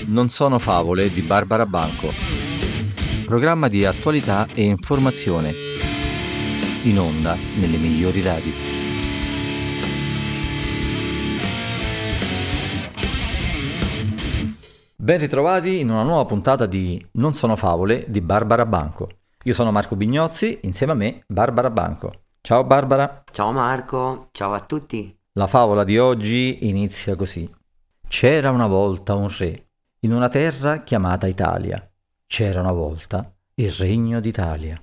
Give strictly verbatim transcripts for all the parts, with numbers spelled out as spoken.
Non sono favole di Barbara Banco, programma di attualità e informazione, in onda nelle migliori radio. Ben ritrovati in una nuova puntata di Non sono favole di Barbara Banco. Io sono Marco Bignozzi, insieme a me Barbara Banco. Ciao Barbara. Ciao Marco, ciao a tutti. La favola di oggi inizia così. C'era una volta un re, in una terra chiamata Italia. C'era una volta il regno d'Italia.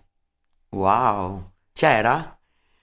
Wow, c'era?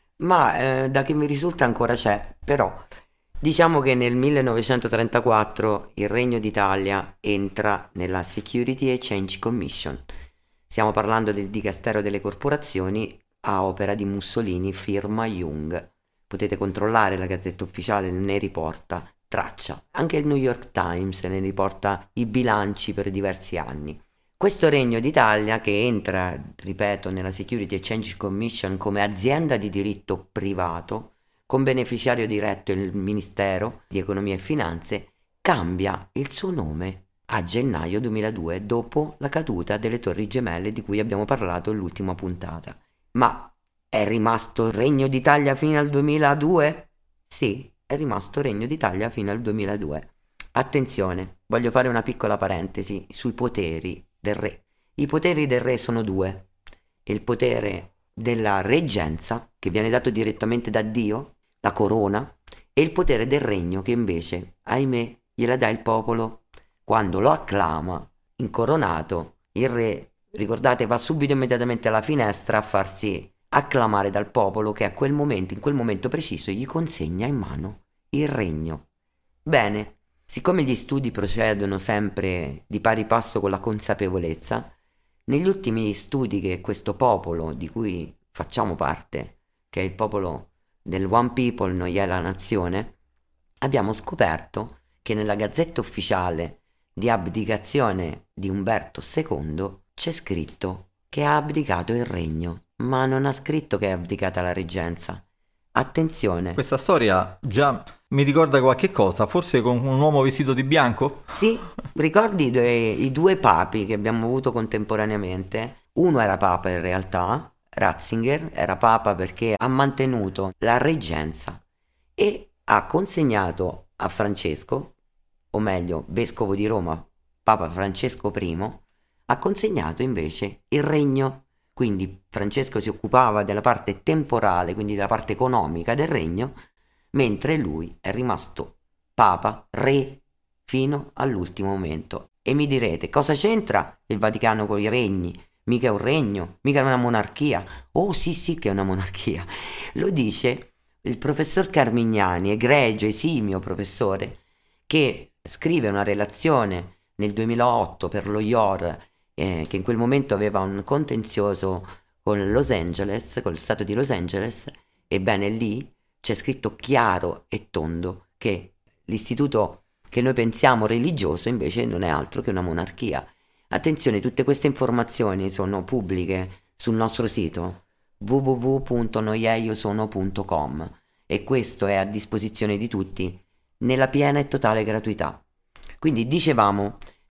Ma eh, da che mi risulta ancora c'è, però diciamo che nel millenovecentotrentaquattro il Regno d'Italia entra nella Security Exchange Commission. Stiamo parlando del Dicastero delle Corporazioni a opera di Mussolini, firma Jung. Potete controllare la Gazzetta Ufficiale, ne riporta traccia. Anche il New York Times ne riporta i bilanci per diversi anni. Questo Regno d'Italia che entra, ripeto, nella Security Exchange Commission come azienda di diritto privato, con beneficiario diretto il Ministero di Economia e Finanze, cambia il suo nome a gennaio duemiladue, dopo la caduta delle Torri Gemelle di cui abbiamo parlato nell'ultima puntata. Ma è rimasto Regno d'Italia fino al duemiladue? Sì, è rimasto Regno d'Italia fino al duemiladue. Attenzione, voglio fare una piccola parentesi sui poteri del re. I poteri del re sono due. Il potere della reggenza, che viene dato direttamente da Dio, la corona, e il potere del regno, che invece, ahimè, gliela dà il popolo quando lo acclama, incoronato. Il re, ricordate, va subito immediatamente alla finestra a farsi acclamare dal popolo che a quel momento, in quel momento preciso, gli consegna in mano il regno. Bene, siccome gli studi procedono sempre di pari passo con la consapevolezza, negli ultimi studi che questo popolo di cui facciamo parte, che è il popolo del One People, noi è la nazione, abbiamo scoperto che nella Gazzetta Ufficiale di abdicazione di Umberto secondo c'è scritto che ha abdicato il regno, ma non ha scritto che è abdicata la reggenza. Attenzione. Questa storia già mi ricorda qualche cosa, forse con un uomo vestito di bianco? Sì, ricordi i due, i due papi che abbiamo avuto contemporaneamente? Uno era papa in realtà, Ratzinger, era papa perché ha mantenuto la reggenza e ha consegnato a Francesco, o meglio, vescovo di Roma, Papa Francesco primo, ha consegnato invece il regno. Quindi Francesco si occupava della parte temporale, quindi della parte economica del regno, mentre lui è rimasto papa, re, fino all'ultimo momento. E mi direte, cosa c'entra il Vaticano con i regni? Mica è un regno, mica è una monarchia. Oh sì sì che è una monarchia. Lo dice il professor Carmignani, egregio, esimio professore, che scrive una relazione nel duemilaotto per lo I O R, Eh, che in quel momento aveva un contenzioso con Los Angeles, con lo stato di Los Angeles. Ebbene lì c'è scritto chiaro e tondo che l'istituto che noi pensiamo religioso invece non è altro che una monarchia. Attenzione, tutte queste informazioni sono pubbliche sul nostro sito w w w punto noieiosono punto com e questo è a disposizione di tutti nella piena e totale gratuità. Quindi dicevamo,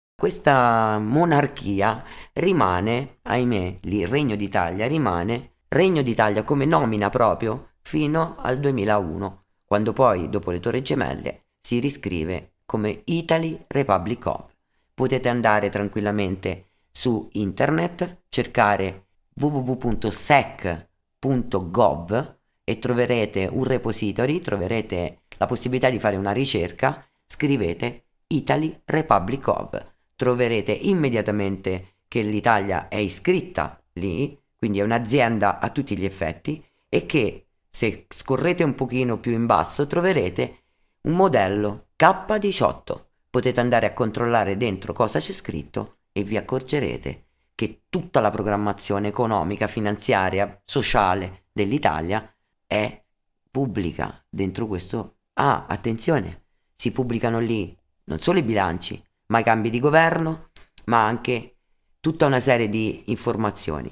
questa monarchia rimane, ahimè, il Regno d'Italia rimane Regno d'Italia come nomina proprio fino al duemilauno, quando poi, dopo le Torri Gemelle, si riscrive come Italy Republic of. Potete andare tranquillamente su internet, cercare w w w punto sec punto gov e troverete un repository, troverete la possibilità di fare una ricerca, scrivete Italy Republic of. Troverete immediatamente che l'Italia è iscritta lì, quindi è un'azienda a tutti gli effetti, e che se scorrete un pochino più in basso troverete un modello K diciotto. Potete andare a controllare dentro cosa c'è scritto e vi accorgerete che tutta la programmazione economica, finanziaria, sociale dell'Italia è pubblica dentro questo. Ah, attenzione, si pubblicano lì non solo i bilanci, ma i cambi di governo, ma anche tutta una serie di informazioni.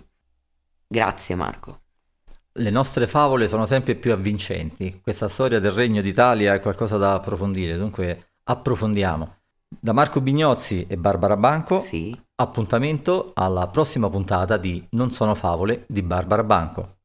Grazie Marco. Le nostre favole sono sempre più avvincenti. Questa storia del Regno d'Italia è qualcosa da approfondire, dunque approfondiamo. Da Marco Bignozzi e Barbara Banco, Sì. appuntamento alla prossima puntata di Non sono favole di Barbara Banco.